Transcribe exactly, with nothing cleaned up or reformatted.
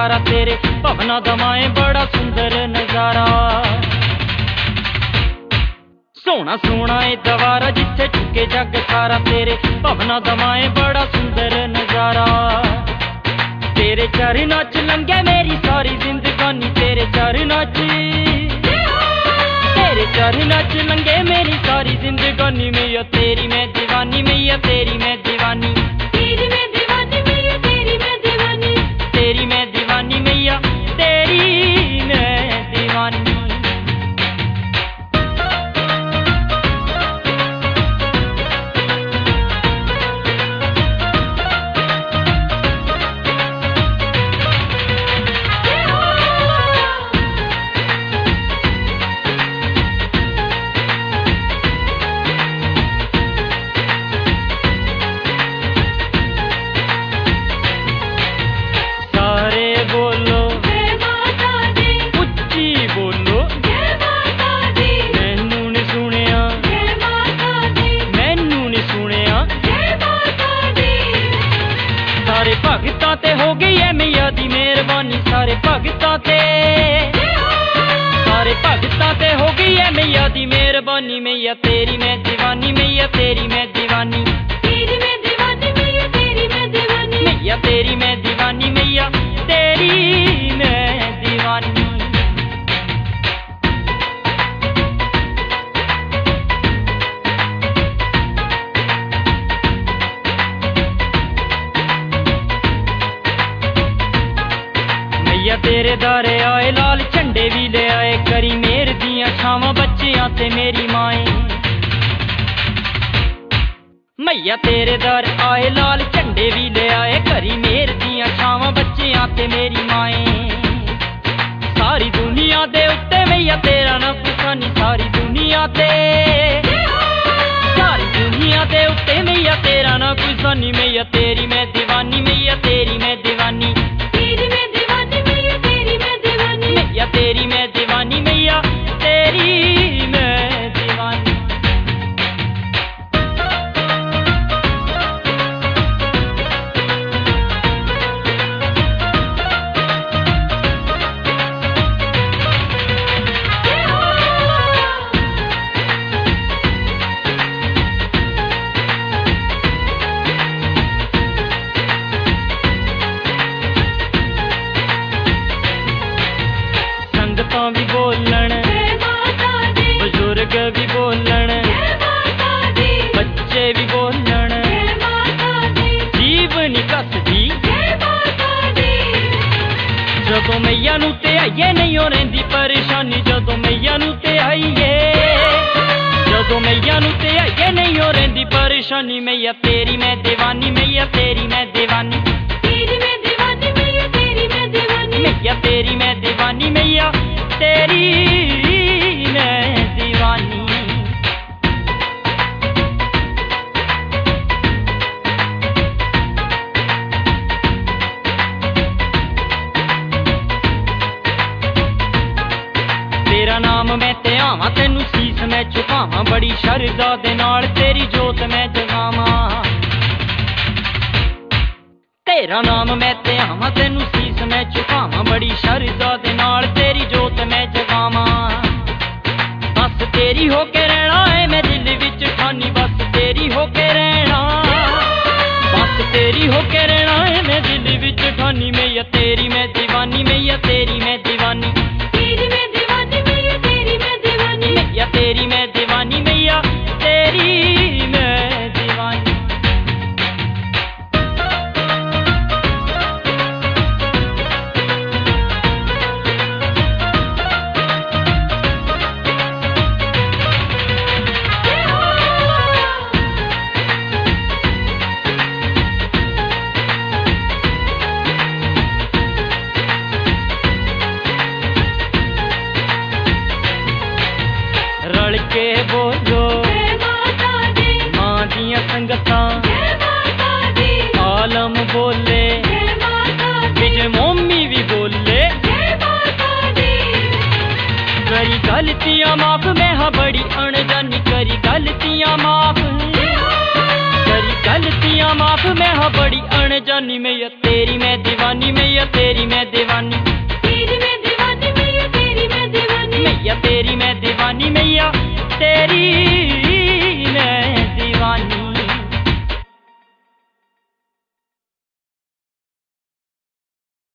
सारा तेरे भवना दमाए बड़ा सुंदर नजारा। सोना सोना ए दवारा जिथे झुके जग सारा तेरे भवना दमाए बड़ा सुंदर नजारा। तेरे चरनां च लंघे मेरी सारी जिंदगानी, तेरे चरनां च तेरे चरनां च लंघे मेरी सारी जिंदगानी। मैया तेरी मैं दीवानी, मैया तेरी मैं दीवानी, तेरी मैं दीवानी मैया तेरी मैं दीवानी, तेरी मैं दीवानी मैया तेरी मैं दीवानी। भगतां ते हो गई है मैया दी मेहरबानी, सारे भगतां ते सारे भगतां ते हो गई है मैया दी मेहरबानी। मैया तेरी मैं दीवानी, मैया तेरी मैं दीवानी, तेरी मैं दीवानी मैया तेरी मैं दीवानी, मैया तेरी मैं दीवानी, मैया तेरी मैं दीवानी। मैया तेरे दारे आए लाल झंडे भी ले आए, करी मेर दियां छावां बच्चियां ते मेरी माए। मैया तेरे दर आए लाल झंडे भी ले आए, करी मेर दियां छावां बच्चियां ते मेरी माए। सारी दुनिया दे उत्ते मैया तेरा ना कुसानी, सारी दुनिया ते सारी दुनिया दे उत्ते मैया तेरा ना कुसानी। मैया तेरी मैं दीवानी, मैया तेरी मैं दीवानी, तेरी मैं दीवानी मैया तेरी मैं दीवानी, मैया तेरी मैं दीवानी, मैया तेरी मैं दीवानी। संगतां भी बोलन, बुजुर्ग भी बोलन, बच्चे भी बोलन, जीवनी कसदी जदों मैया नूं ते आईए नहीं हो रहिंदी परेशानी, जदों मैया नूं ते आईए जदों मैया नूं ते आईए नहीं हो रहिंदी परेशानी। मैया तेरी मैं दीवानी, मैया तेरी मैं दीवानी, तेरी मैं दीवानी मैया तेरी मैं दीवानी, मैया तेरी मैं दीवानी, मैया तेरी मैं दीवानी। तेरा नाम मैं ते आवां, तेनू सीस मैं झुकावां, बड़ी शरधा दे नाल तेरी जोत मैं जगावां। तेरा नाम मैं ते आवां, तेनू सीस मैं झुकावां, बड़ी शरधा दे नाल तेरी जोत मैं जगावां। बस तेरी हो के रहना है मैं दिल विच ठानी, बस तेरी हो के रहना बस तेरी हो के रहना है मैं दिल विच ठानी। मैया तेरी मैं दीवानी, मैया तेरी मैं दीवानी, तेरी मैं दीवानी मैया तेरी मैं दीवानी, मैया तेरी मैं दीवानी, मैया तेरी मैं दीवानी। रल के बोलो मां दियां संगतां, आलम बोले विजय मोमी भी बोले, करी गलतियां माफ मैं हाँ बड़ी अनजानी, करी गलतियां माफ करी गलतियां माफ मैं हाँ बड़ी अनजानी। मैया तेरी